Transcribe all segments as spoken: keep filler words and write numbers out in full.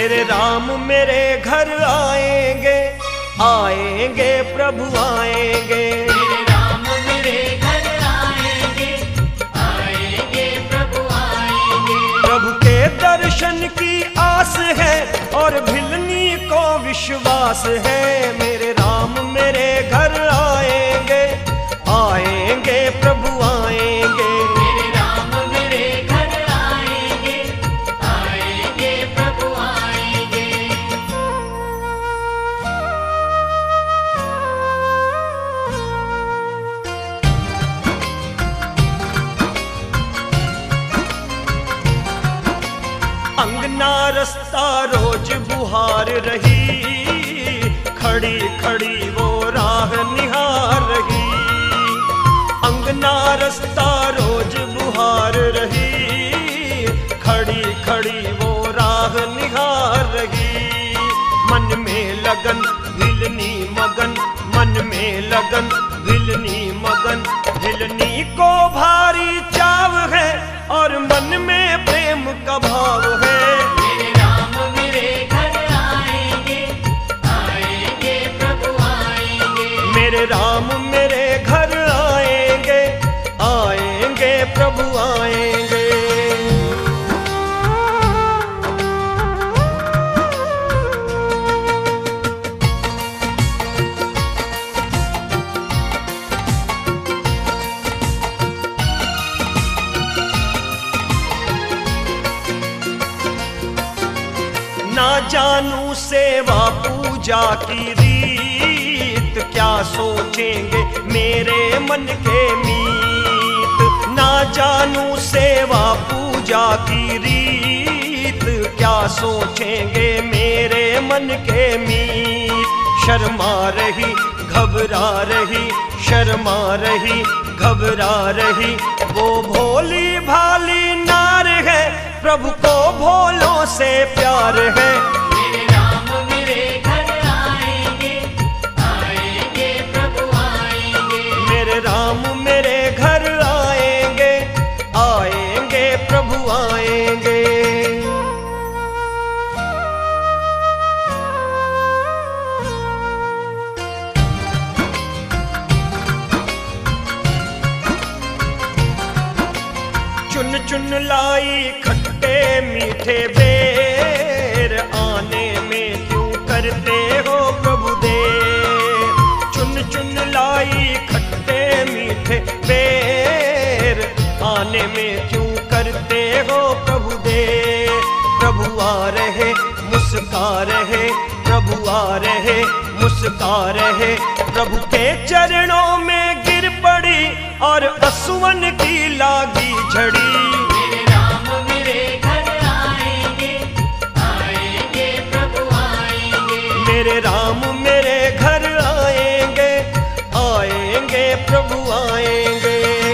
मेरे राम मेरे घर आएंगे, आएंगे प्रभु आएंगे। मेरे राम मेरे घर आएंगे, आएंगे प्रभु आएंगे। प्रभु के दर्शन की आस है और भिलनी को विश्वास है। मेरे राम मेरे घर आएंगे, आएंगे प्रभु आएंगे। मेरे राम मेरे घर आएंगे, आएंगे प्रभु आएंगे। अंगना रास्ता रोज बुहार रही, खड़ी खड़ी वो राह निहार रही। अंगना रास्ता रोज बुहार रही, खड़ी खड़ी वो राह निहार रही। मन में लगन भिलनी मगन, मन में लगन भिलनी मगन। भिलनी को भारी चाव है और मन में प्रेम का भाव है। मेरे राम मेरे घर आएंगे, आएंगे प्रभु आएंगे। मेरे राम मेरे घर आएंगे, आएंगे प्रभु आएंगे। ना जानू सेवा पूजा की रीत, क्या सोचेंगे मेरे मन के मीत। ना जानू सेवा पूजा की रीत, क्या सोचेंगे मेरे मन के मीत। शर्मा रही घबरा रही, शर्मा रही घबरा रही, वो भोली भाली नार है, प्रभु को भोलों से प्यार है। मेरे राम मेरे घर आएंगे, आएंगे प्रभु आएंगे। मेरे राम मेरे घर आएंगे, आएंगे प्रभु आएंगे। चुन चुन लाई खट्टे मीठे बेर, आने में क्यों करते हो प्रभु देर। चुन चुन लाई खट्टे मीठे बेर, आने में क्यों करते हो प्रभु देर। प्रभु आ रहे मुस्का रहे, प्रभु आ रहे मुस्का रहे। प्रभु के चरणों में गिर पड़ी और असुवन की लागी झड़ी। मेरे राम मेरे घर आएंगे, आएंगे प्रभु आएंगे। मेरे राम मेरे घर आएंगे, आएंगे प्रभु आएंगे।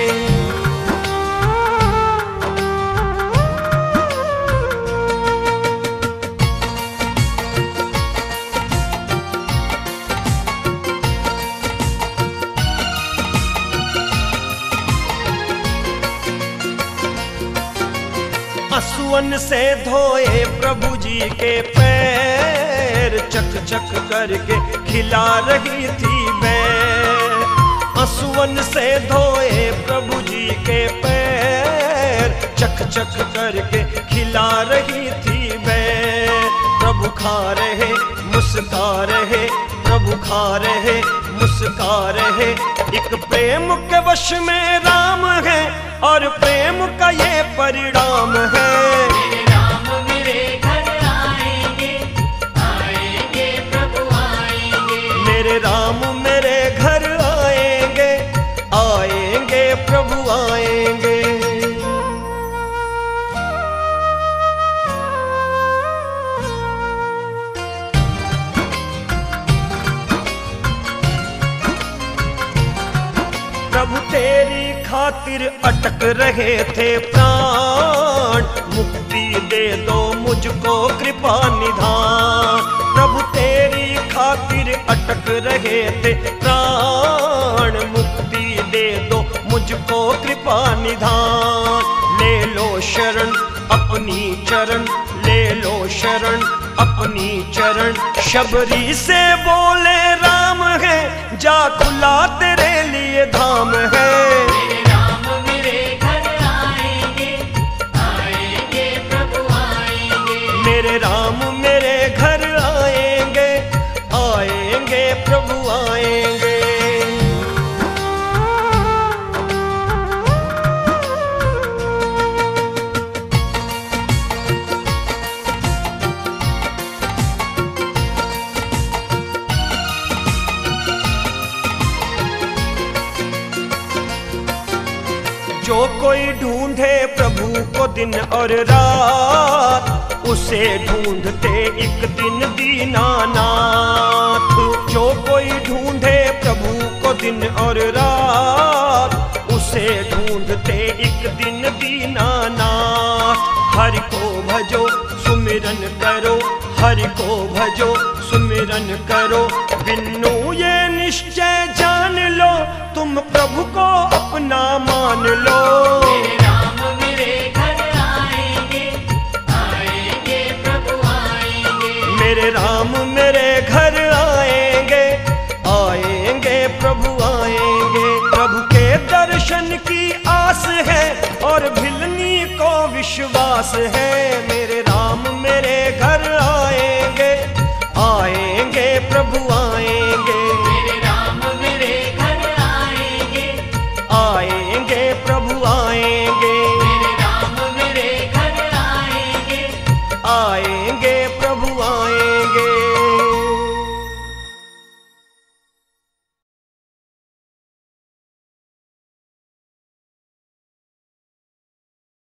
असुवन से धोए प्रभु जी के पैर, चक चक करके खिला रही थी बैर। असुवन से धोए प्रभु जी के पैर, चक चक करके खिला रही थी बैर। प्रभु खा रहे मुस्का रहे, प्रभु खा रहे मुस्का रहे। एक प्रेम के वश में राम है और प्रेम का ये परिणाम है। मेरे राम मेरे घर आएंगे, आएंगे प्रभु आएंगे। मेरे राम मेरे घर आएंगे, आएंगे प्रभु आएंगे। प्रभु तेरी खातिर अटक रहे थे प्राण, मुक्ति दे दो मुझको कृपा निधान। प्रभु तेरी खातिर अटक रहे थे प्राण, मुक्ति दे दो मुझको कृपा निधान। ले लो शरण अपनी चरण, ले ले लो शरण अपनी चरण। शबरी से बोले राम है, जा खुला तेरे लिए धाम है। मेरे राम मेरे घर आएंगे, आएंगे प्रभु आएंगे। मेरे राम मेरे घर आएंगे, आएंगे प्रभु आएंगे। जो कोई ढूंढे प्रभु को दिन और रात, उसे ढूंढते एक दिन दीनानाथ। जो कोई ढूंढे प्रभु को दिन और रात, उसे ढूंढते एक दिन दीनानाथ। हरि को भजो सुमिरन करो, हरि को भजो सुमिरन करो। बिन्नु ये निश्चय जान लो, तुम प्रभु को अपना मान लो। मेरे राम मेरे घर आएंगे, आएंगे प्रभु आएंगे। मेरे राम मेरे घर आएंगे, आएंगे प्रभु आएंगे। प्रभु के दर्शन की आस है और भिलनी को विश्वास है। मेरे राम मेरे घर आएंगे, आएंगे प्रभु आएंगे। मेरे राम मेरे घर आएंगे, आएंगे प्रभु आएंगे। मेरे राम मेरे घर आएंगे। आएंगे प्रभु आएंगे।